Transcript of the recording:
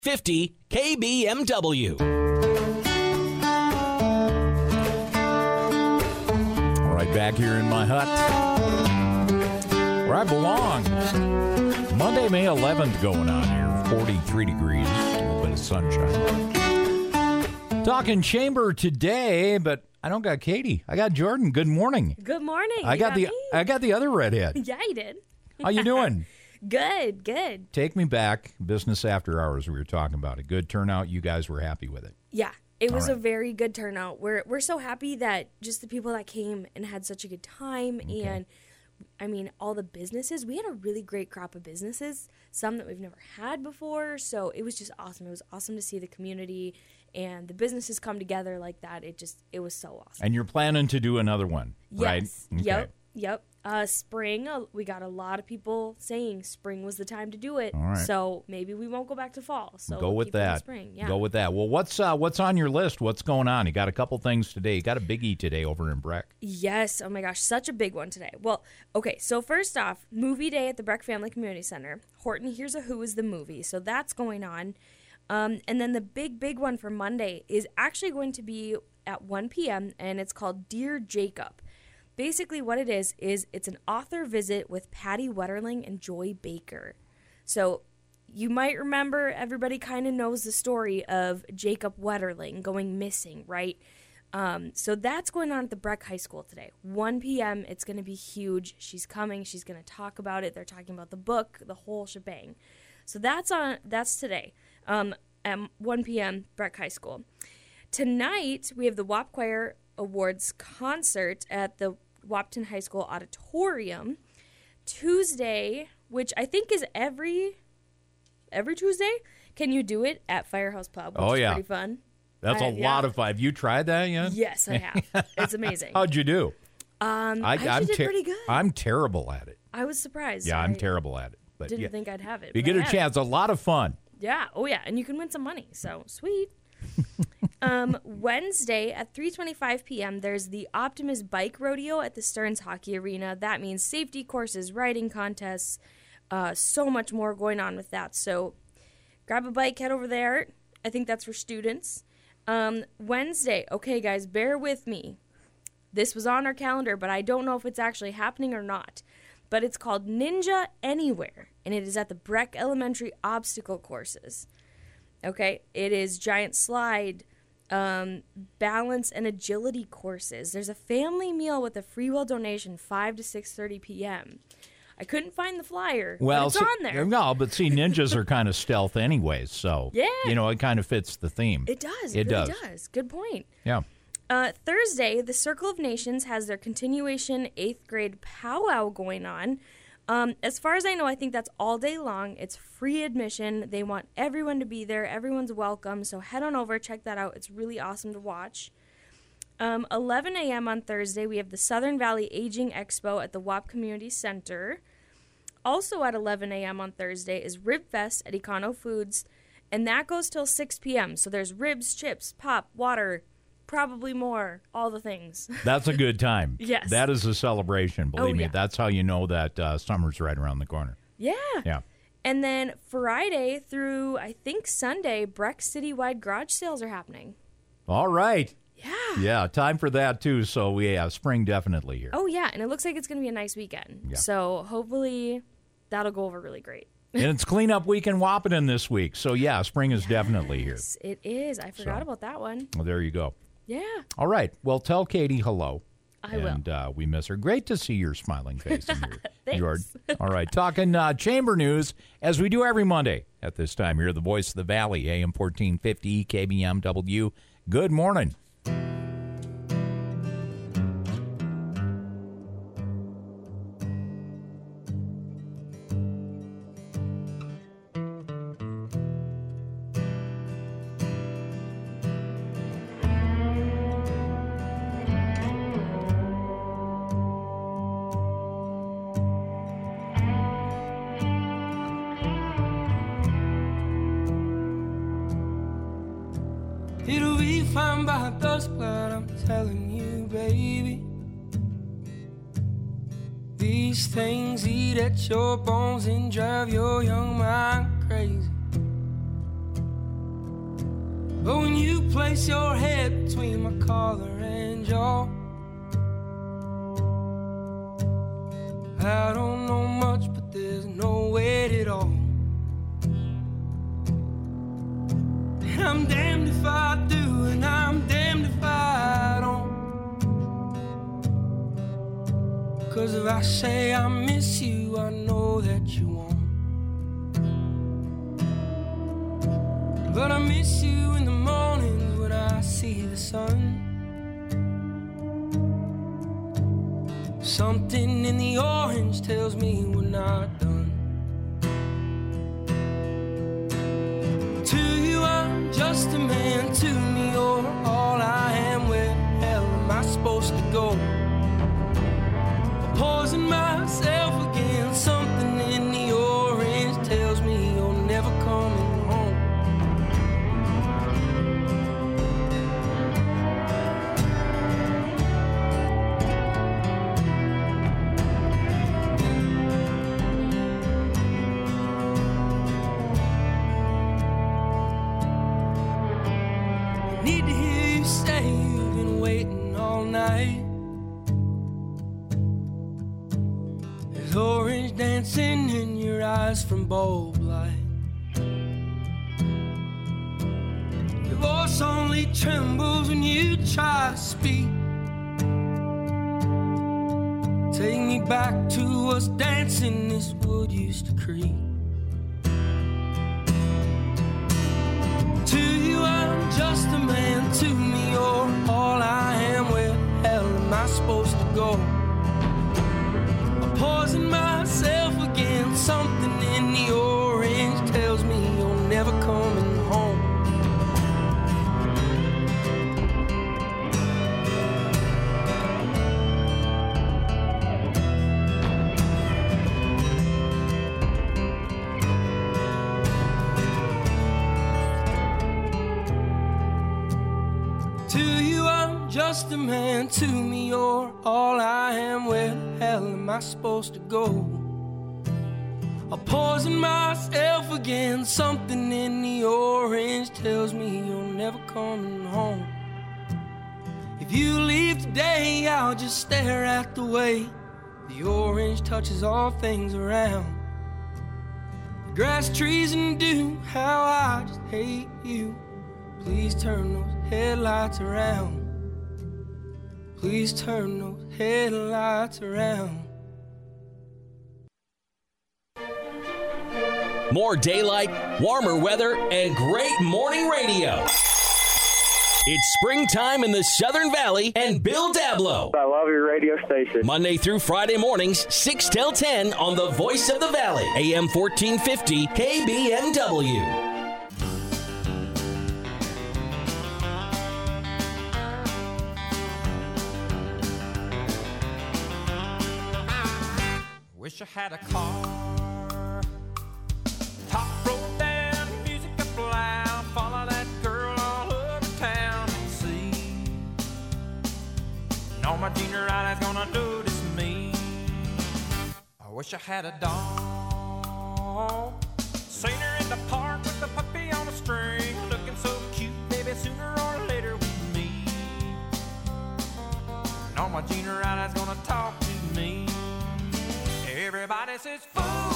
1450 KBMW. All right, back here in my hut where I belong. Monday, May 11th going on here. 43 degrees, a little bit of sunshine. Talking chamber today, but I don't got Katie. I got Jordan. Good morning. Good morning. I got the other redhead. Yeah, you did. How you doing? Good, good. Take me back. Business after hours. We were talking about it. Good turnout. You guys were happy with it. Yeah, it was All right. a very good turnout. We're so happy that just the people that came and had such a good time, and I mean all the businesses. We had a really great crop of businesses, some that we've never had before. So it was just awesome. It was awesome to see the community and the businesses come together like that. It was so awesome. And you're planning to do another one, right? Yes. Okay. Yep. Spring, we got a lot of people saying spring was the time to do it. All right. So maybe we won't go back to fall. So Go we'll with keep it in that. spring. Yeah. Go with that. Well, what's on your list? What's going on? You got a couple things today. You got a biggie today over in Breck. Yes. Oh my gosh, such a big one today. Well, okay. So first off, movie day at the Breck Family Community Center. Horton Hears a Who is the movie. So that's going on. And then the big one for Monday is actually going to be at 1 p.m. and it's called Dear Jacob. Basically what it is it's an author visit with Patty Wetterling and Joy Baker. So you might remember, everybody kind of knows the story of Jacob Wetterling going missing, right? So that's going on at the Breck High School today. 1 p.m. It's going to be huge. She's coming. She's going to talk about it. They're talking about the book, the whole shebang. So that's today at 1 p.m. Breck High School. Tonight, we have the WAP Choir Awards concert at the Wapton High School Auditorium. Tuesday, which I think is every Tuesday, can you do it at Firehouse Pub, which is pretty fun. That's a lot of fun. Have you tried that yet? Yes, I have. It's amazing. How'd you do? I actually did pretty good. I'm terrible at it. I was surprised. Yeah, I'm terrible at it. But Didn't think I'd have it. You but get I a had chance. A lot of fun. it. Yeah. Oh, yeah. And you can win some money. So, sweet. Wednesday at 3:25 p.m., there's the Optimus Bike Rodeo at the Stearns Hockey Arena. That means safety courses, riding contests, so much more going on with that. So grab a bike, head over there. I think that's for students. Wednesday, okay, guys, bear with me. This was on our calendar, but I don't know if it's actually happening or not. But it's called Ninja Anywhere, and it is at the Breck Elementary Obstacle Courses. Okay, it is giant slide, balance and agility courses. There's a family meal with a free will donation, 5 to 6:30 p.m. I couldn't find the flyer, but it's on there. No, but see, ninjas are kind of stealth anyways, so Yeah. it kind of fits the theme. It does. It really does. does. Good point. Yeah. Thursday, the Circle of Nations has their continuation 8th grade powwow going on. As far as I know, I think that's all day long. It's free admission. They want everyone to be there. Everyone's welcome. So head on over, check that out. It's really awesome to watch. 11 a.m. on Thursday, we have the Southern Valley Aging Expo at the WAP Community Center. Also at 11 a.m. on Thursday is Rib Fest at Econo Foods, and that goes till 6 p.m. So there's ribs, chips, pop, water, probably more, all the things. That's a good time. Yes. That is a celebration. Believe me, yeah. that's how you know that summer's right around the corner. Yeah. Yeah. And then Friday through, I think, Sunday, Breck citywide garage sales are happening. All right. Yeah. Yeah, time for that, too. So, spring definitely here. Oh, yeah. And it looks like it's going to be a nice weekend. Yeah. So hopefully that'll go over really great. And it's cleanup week in Wahpeton this week. So, yeah, spring is definitely here. Yes, it is. I forgot about that one. Well, there you go. Yeah. All right. Well, tell Katie hello. I will. And we miss her. Great to see your smiling face in Thanks. your All right. Talking chamber news, as we do every Monday at this time. You're the voice of the Valley, AM 1450 KBMW. Good morning. It'll be fine by dusk, but I'm telling you, baby, these things eat at your bones and drive your young mind crazy. you place your head between my collar and jaw. I don't know much, but there's no weight at all. And I'm damned if I do, and I'm damned if I don't. 'Cause if I say I miss you, I know that you won't. But I miss you in the mornings when I see the sun. Something in the orange tells me we're not done. To you I'm just a man, to me you're all I am. Where the hell am I supposed to go? Poison myself again. Something in the orange tells me you're never coming home. I need to hear you say you've been waiting all night. Orange dancing in your eyes from bulb light. Your voice only trembles when you try to speak. Take me back to us dancing this wood used to creep. To you I'm just a man, to me you're all I am. Where the hell am I supposed to go? Poison myself again. Something in the orange tells me you're never coming home. To you I'm just a man, to me you're all I am. Where the hell am I supposed to go? I'll poison myself again. Something in the orange tells me you're never coming home. If you leave today, I'll just stare at the way the orange touches all things around. The grass, trees, and dew, how I just hate you. Please turn those headlights around. Please turn those headlights around. More daylight, warmer weather, and great morning radio. It's springtime in the Southern Valley and Bill Dablow. I love your radio station. Monday through Friday mornings, 6 till 10 on the Voice of the Valley, AM 1450 KBMW. Wish I had a car. Top rolled down, music up loud. Follow that girl all over town and see. And all my junior eyes gonna notice me. I wish I had a dog. Seen her in the park with the puppy on a string. Looking so cute, maybe sooner or later we meet. And all my junior eyes gonna talk to me. Everybody says, fool.